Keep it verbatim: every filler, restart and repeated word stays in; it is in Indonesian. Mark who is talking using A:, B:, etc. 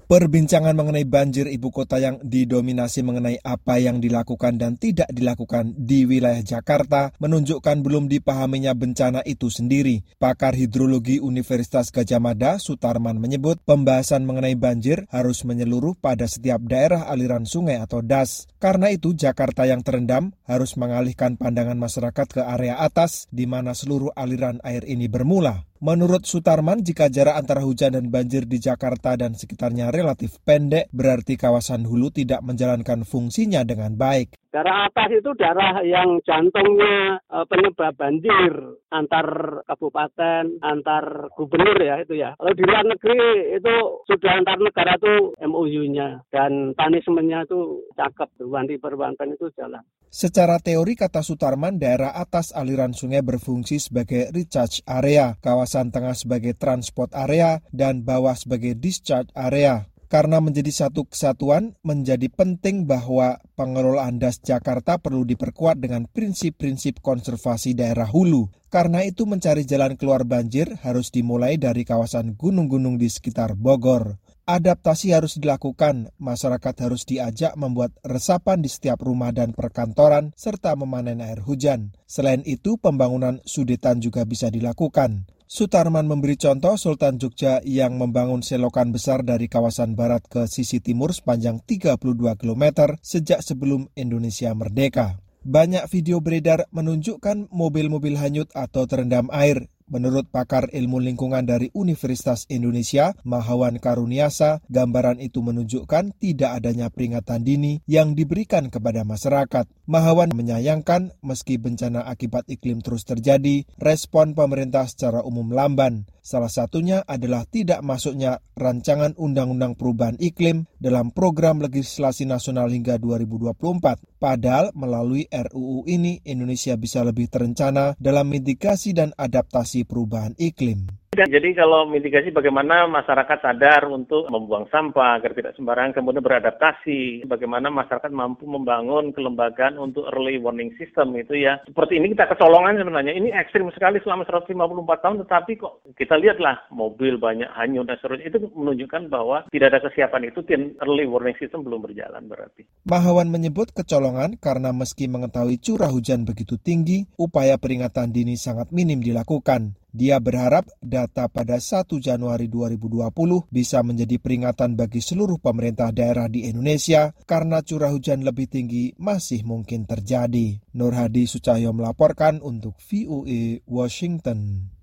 A: Perbincangan mengenai banjir ibu kota yang didominasi mengenai apa yang dilakukan dan tidak dilakukan di wilayah Jakarta menunjukkan belum dipahaminya bencana itu sendiri. Pakar hidrologi Universitas Gadjah Mada, Sutarman, menyebut pembahasan mengenai banjir harus menyeluruh pada setiap daerah aliran sungai atau D A S. Karena itu Jakarta yang terendam harus mengalihkan pandangan masyarakat ke area atas di mana seluruh aliran air ini bermula. Menurut Sutarman, jika jarak antara hujan dan banjir di Jakarta dan sekitarnya relatif pendek, berarti kawasan hulu tidak menjalankan fungsinya dengan baik.
B: Daerah atas itu daerah yang jantungnya e, penyebab banjir antar kabupaten, antar gubernur ya itu ya. Kalau di luar negeri itu sudah antar negara itu M O U-nya dan punishment-nya itu cakep, wanti-perwantian itu jalan.
A: Secara teori, kata Sutarman, daerah atas aliran sungai berfungsi sebagai recharge area, kawasan tengah sebagai transport area, dan bawah sebagai discharge area. Karena menjadi satu kesatuan, menjadi penting bahwa pengelolaan D A S Jakarta perlu diperkuat dengan prinsip-prinsip konservasi daerah hulu. Karena itu mencari jalan keluar banjir harus dimulai dari kawasan gunung-gunung di sekitar Bogor. Adaptasi harus dilakukan, masyarakat harus diajak membuat resapan di setiap rumah dan perkantoran, serta memanen air hujan. Selain itu, pembangunan sudetan juga bisa dilakukan. Sutarman memberi contoh Sultan Jogja yang membangun selokan besar dari kawasan barat ke sisi timur sepanjang tiga puluh dua kilometer sejak sebelum Indonesia merdeka. Banyak video beredar menunjukkan mobil-mobil hanyut atau terendam air. Menurut pakar ilmu lingkungan dari Universitas Indonesia, Mahawan Karuniasa, gambaran itu menunjukkan tidak adanya peringatan dini yang diberikan kepada masyarakat. Mahawan menyayangkan meski bencana akibat iklim terus terjadi, respon pemerintah secara umum lamban. Salah satunya adalah tidak masuknya rancangan Undang-Undang Perubahan Iklim dalam program legislasi nasional hingga dua ribu dua puluh empat. Padahal melalui R U U ini Indonesia bisa lebih terencana dalam mitigasi dan adaptasi perubahan iklim.
C: Jadi kalau mitigasi bagaimana masyarakat sadar untuk membuang sampah agar tidak sembarangan, kemudian beradaptasi, bagaimana masyarakat mampu membangun kelembagaan untuk early warning system itu ya. Seperti ini kita kecolongan sebenarnya, ini ekstrim sekali selama seratus lima puluh empat tahun, tetapi kok kita lihatlah mobil banyak hanyut dan seterusnya, itu menunjukkan bahwa tidak ada kesiapan itu, dan early warning system belum berjalan berarti.
A: Mahawan menyebut kecolongan karena meski mengetahui curah hujan begitu tinggi, upaya peringatan dini sangat minim dilakukan. Dia berharap data pada satu Januari dua ribu dua puluh bisa menjadi peringatan bagi seluruh pemerintah daerah di Indonesia karena curah hujan lebih tinggi masih mungkin terjadi. Nur Hadi Sucahyo melaporkan untuk V O A Washington.